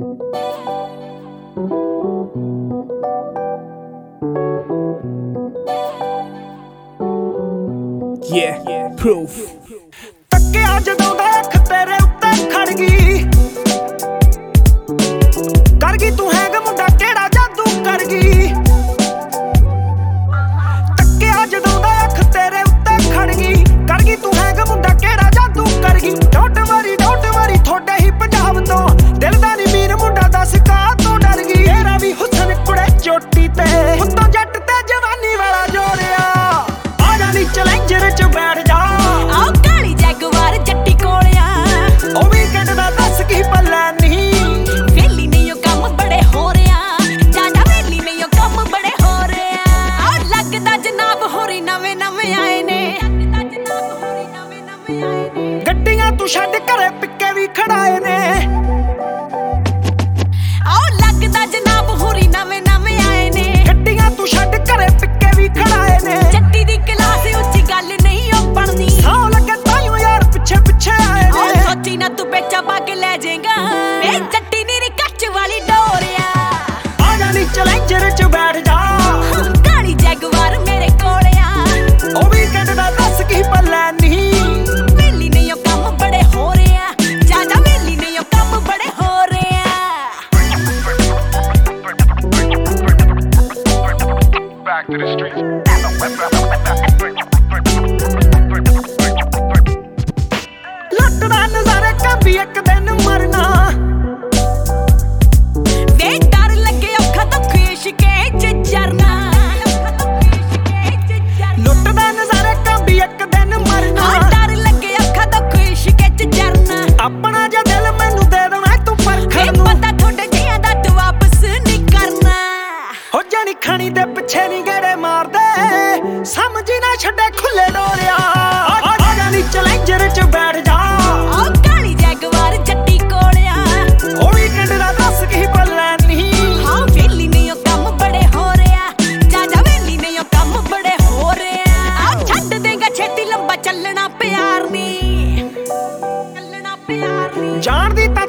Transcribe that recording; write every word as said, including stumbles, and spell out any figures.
Yeah, proof. ਤੱਕਿਆ ਜਦੋਂ ਦਾ ਅੱਖ ਤੇਰੇ ਉੱਤੇ ਖੜ ਗਈ, ਕਰ ਗਈ ਤੂੰ ਹੈਂਗ ਮੁੰਡਾ ਕਿਹੜਾ ਜਾਦੂ ਕਰ ਗਈ। ਤੱਕਿਆ ਜਦੋਂ ਦਾ ਅੱਖ ਤੇਰੇ ਉੱਤੇ ਖੜ ਗਈ, ਕਰ ਗਈ ਤੂੰ ਹੈਂਗ ਮੁੰਡਾ ਕਿਹੜਾ ਜਾਦੂ ਕਰ ਗਈ। ਡੋਂਟ ਵਰੀ ਡੋਂਟ ਵਰੀ ਥੋੜੇ ਹੀ ਪੰਜਾਬ ਤੋਂ, ਦਿਲ ਦਾ ਨੀ ਮੀਰ ਮੁੰਡਾ ਦੱਸ ਕਾਹ ਤੋਂ ਡਰ ਗਈ। ਤੇਰਾ ਵੀ ਹੁਸਨ ਕੁੜੇ ਚੋਟੀ ਤੇ, ਉੱਤੋਂ ਜੱਟ ਤੇ ਜਵਾਨੀ ਵਾਲਾ ਜੋੜਿਆ। ਆ ਜਾ ਨੀ ਚੈਲੰਜਰ ਚ ਬੈਠ ਜਾ, ਆਓ ਕਾਲੀ ਜੈਗਵਾਰ ਜੱਟੀ ਕੋਲਿਆ। ਉਹ ਵੀਕਐਂਡ ਦਾ ਦੱਸ ਕੀ ਪੱਲਾ ਨਹੀਂ, ਵੇਲੀ ਨਹੀਂ ਉਹ ਕੰਮ ਬੜੇ ਹੋ ਰਿਆ, ਜਾਦਾ ਵੇਲੀ ਨਹੀਂ ਉਹ ਕੰਮ ਬੜੇ ਹੋ ਰਿਆ। ਆਹ ਲੱਗਦਾ ਜਨਾਬ ਹੋਰੀ ਨਵੇਂ ਨਵੇਂ ਆਏ ਨੇ, ਲੱਗਦਾ ਜਨਾਬ ਹੋਰੀ ਨਵੇਂ ਨਵੇਂ ਆਏ ਨੇ। ਗੱਡੀਆਂ ਤੂੰ ਛੱਡ ਘਰੇ ਪਿੱਕੇ ਵੀ ਖੜਾਏ ਨੇ। ਆਹ ਲੱਗਦਾ ਜਨਾਬ ਹੋਰੀ ਨਵੇਂ ਨਵੇਂ ਆਏ ਨੇ, ਗੱਡੀਆਂ ਤੂੰ ਛੱਡ ਘਰੇ ਪਿੱਕੇ ਵੀ ਖੜਾਏ ਨੇ। ਜੱਟੀ ਦੀ ਕਲਾਸ ਉੱਚੀ ਗੱਲ ਨਹੀਂ ਉਹ ਬਣਨੀ, ਸਾਹ ਲੱਗੇ ਤਾਈਓ ਯਾਰ ਪਿੱਛੇ ਪਿੱਛੇ ਆਏ ਆਹ ਨੇ। ਸੋਚੀ ਨਾ ਤੂੰ ਵੇਚਾ ਪਾ ਕੇ ਲੈ ਜਾਏਗਾ, ਵੇ ਜੱਟੀ ਨੀ ਕੱਚ ਵਾਲੀ ਡੋਰਿਆ। ਆ ਜਾ ਨੀ ਚੈਲੰਜਰ ਚ ਬੈਠ ਜਾ, ਕਾਲੀ ਜੈਗਵਾਰ ਮੇਰੇ ਕੋਲਿਆ। ਉਹ ਵੀਕਐਂਡ ਦਾ ਦੱਸ ਕੀ ਪੱਲਾ ਨਹੀਂ, ਵੇਲੀ ਨਹੀਂ ਉਹ ਕੰਮ ਬੜੇ ਹੋ ਰਿਆ, ਜਾਦਾ ਵੇਲੀ ਨਹੀਂ ਉਹ ਕੰਮ ਬੜੇ ਹੋ ਰਿਆ। Back to the streets. ਲੱਟ ਦਾ ਨਜ਼ਾਰੇ ਕਾਂਬੀ ਇੱਕ ਦਿਨ ਮਰਨਾ। ਵੇ ਡਰ ਲੱਗੇ ਔਖਾ ਦੁੱਖ ਇਸ਼ਕੇ ਚ ਜਰਨਾ, ਲੁੱਟ ਦਾ ਨਜ਼ਾਰੇ ਕਾਂਬੀ ਇੱਕ ਦਿਨ ਮਰਨਾ। ਹਾਂ ਡਰ ਲੱਗੇ ਔਖਾ ਦੁੱਖ ਇਸ਼ਕੇ ਚ ਜਰਨਾ। ਆਪਣਾ ਜਿਹਾ ਦਿਲ ਮੈਨੂੰ ਦੇ ਦੇਣਾ ਤੂੰ ਵੇ ਪਰਖਣ ਨੂੰ, ਪਤਾ ਥੋੜੇ ਜਿਹਾਂ ਦਾ ਤੂੰ ਵਾਪਸ ਨਹੀਂ ਕਰਨਾ। ਹੋ ਜਾਣੀ ਖਾਣੀ ਦੇ ਪਿੱਛੇ ਨਹੀਂ ਗੇੜੇ ਮਾਰਦੇ, ਸਮਝੀ ਨਾ ਛੱਡੇ ਖੁੱਲੇ ਡੋਰਿਆ। ਆ ਜਾ ਨੀ ਚੈਲੰਜਰ ਚ ਬੈਠ ਜਾ, ਆਹ ਕਾਲੀ ਜੈਗਵਾਰ ਜੱਟੀ ਕੋਲਿਆ। ਉਹ ਵੀਕਐਂਡ ਦਾ ਦੱਸ ਕੀ ਪੱਲਾ ਨਹੀਂ, ਹਾਂ ਵੇਲੀ ਨਹੀਂ ਉਹ ਕੰਮ ਬੜੇ ਹੋ ਰਿਆ, ਜਾਦਾ ਵੇਲੀ ਨਹੀਂ ਉਹ ਕੰਮ ਬੜੇ ਹੋ ਰਿਆ। ਆਹ ਛੱਡ ਦੇਗਾ ਛੇਤੀ ਲੰਬਾ ਚੱਲਣਾ ਪਿਆਰ ਨੀ, ਚੱਲਣਾ ਪਿਆਰ ਨੀ। ਜਾਣਦੀ